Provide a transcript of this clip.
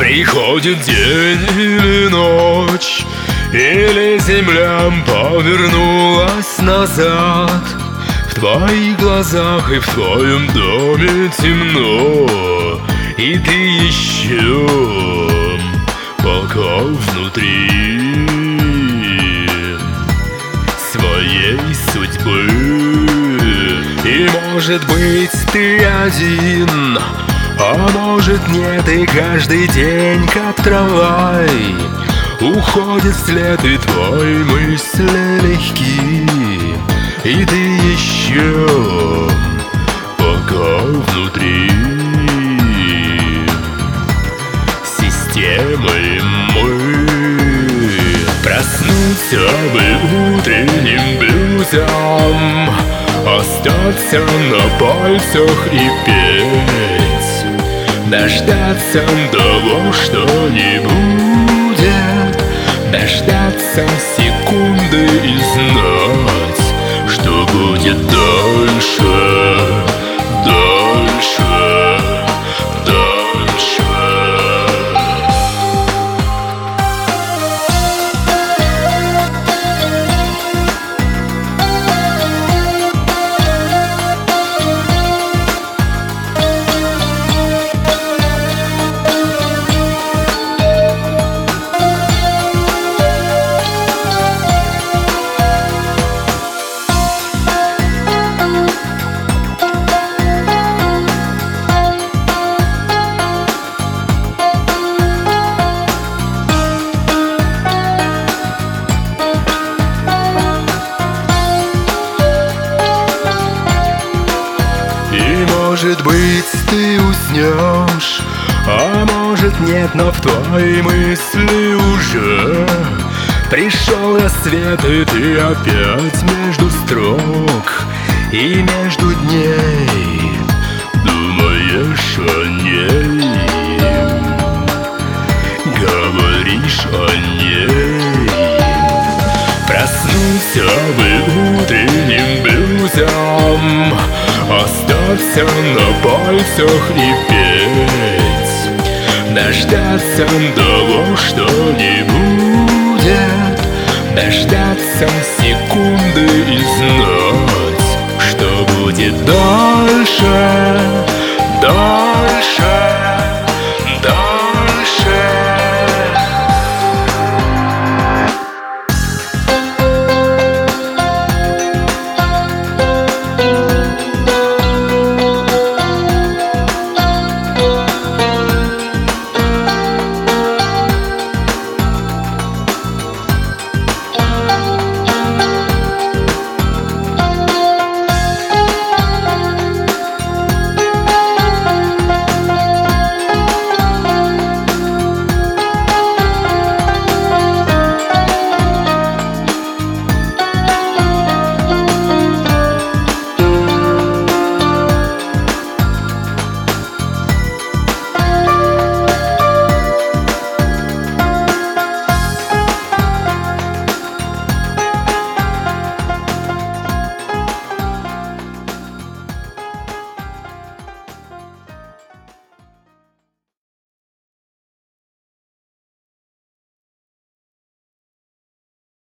Приходит день или ночь, или земля повернулась назад. В твоих глазах и в твоем доме темно, и ты еще пока внутри своей судьбы. И может быть ты один, а может нет, и каждый день, как трамвай, уходит вслед и твои мысли легки, и ты еще пока внутри системы мы. Проснуться бы утренним блюзом, остаться на пальцах и петь, дождаться того, что не будет, дождаться секунды и знать, что будет дальше, дальше, дальше. Может быть, ты уснешь, а может нет, но в твои мысли уже пришел рассвет, и ты опять между строк и между дней думаешь о ней, говоришь о ней. Проснуться бы утренним блюзом, остаться на пальцах и петь, дождаться того, что не будет, дождаться секунды и знать, что будет дальше.